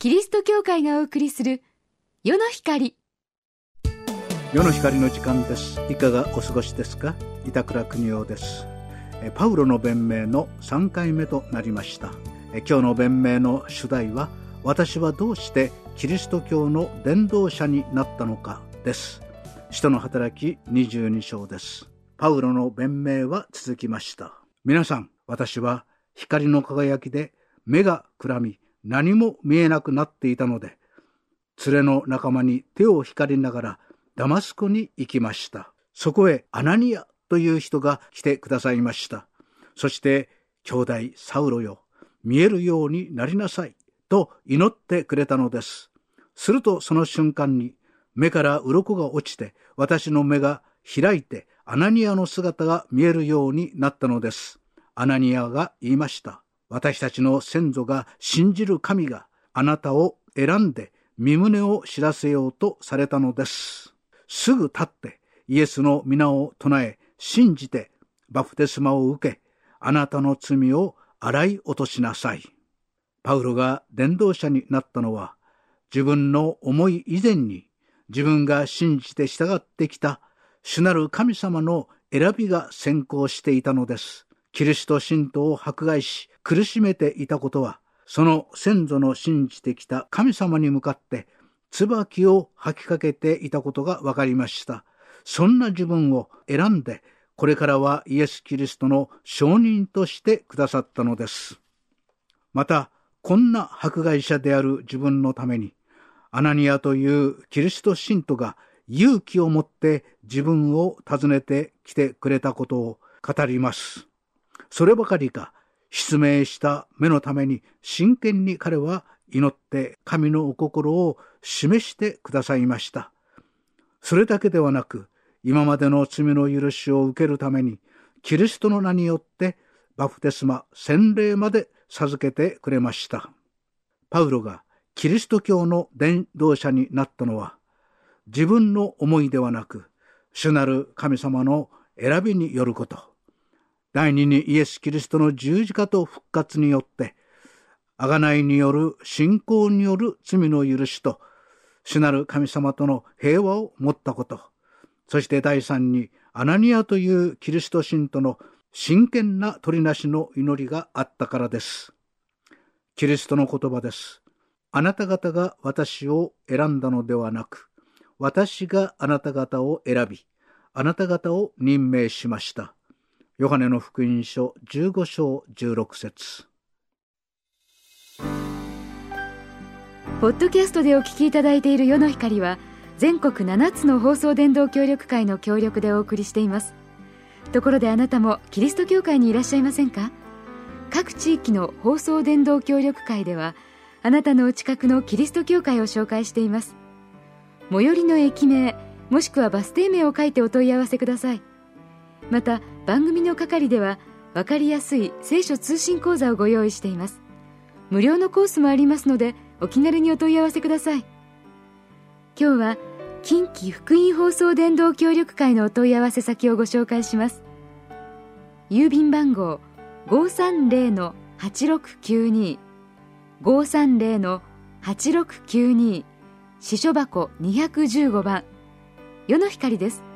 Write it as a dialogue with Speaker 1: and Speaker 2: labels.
Speaker 1: キリスト教会がお送りする世の光。
Speaker 2: 世の光の時間です。いかがお過ごしですか？板倉邦夫です。パウロの弁明の3回目となりました。今日の弁明の主題は、私はどうしてキリスト教の伝道者になったのかです。使徒の働き22章です。パウロの弁明は続きました。皆さん、私は光の輝きで目がくらみ、何も見えなくなっていたので、連れの仲間に手を光りながらダマスコに行きました。そこへアナニアという人が来てくださいました。そして、兄弟サウロよ、見えるようになりなさいと祈ってくれたのです。するとその瞬間に目から鱗が落ちて、私の目が開いてアナニアの姿が見えるようになったのです。アナニアが言いました。私たちの先祖が信じる神があなたを選んで身旨を知らせようとされたのです。すぐ立ってイエスの皆を唱え、信じてバプテスマを受け、あなたの罪を洗い落としなさい。パウロが伝道者になったのは、自分の思い以前に自分が信じて従ってきた主なる神様の選びが先行していたのです。キリスト信徒を迫害し苦しめていたことは、その先祖の信じてきた神様に向かって椿を吐きかけていたことが分かりました。そんな自分を選んで、これからはイエス・キリストの証人としてくださったのです。また、こんな迫害者である自分のために、アナニアというキリスト信徒が勇気を持って自分を訪ねてきてくれたことを語ります。そればかりか、失明した目のために真剣に彼は祈って神のお心を示してくださいました。それだけではなく、今までの罪の許しを受けるために、キリストの名によってバプテスマ、洗礼まで授けてくれました。パウロがキリスト教の伝道者になったのは、自分の思いではなく、主なる神様の選びによること。第二にイエス・キリストの十字架と復活によって、贖いによる信仰による罪の許しと、主なる神様との平和を持ったこと。そして第三に、アナニアというキリスト信徒の真剣な取りなしの祈りがあったからです。キリストの言葉です。あなた方が私を選んだのではなく、私があなた方を選び、あなた方を任命しました。ヨハネの福音書15章16節。
Speaker 1: ポッドキャストでお聞きいただいている世の光は、全国7つの放送伝道協力会の協力でお送りしています。ところであなたもキリスト教会にいらっしゃいませんか？各地域の放送伝道協力会では、あなたのお近くのキリスト教会を紹介しています。最寄りの駅名、もしくはバス停名を書いてお問い合わせください。また、番組の係では分かりやすい聖書通信講座をご用意しています。無料のコースもありますので、お気軽にお問い合わせください。今日は近畿福音放送伝道協力会のお問い合わせ先をご紹介します。郵便番号 530-8692 530-8692、支所箱215番、世の光です。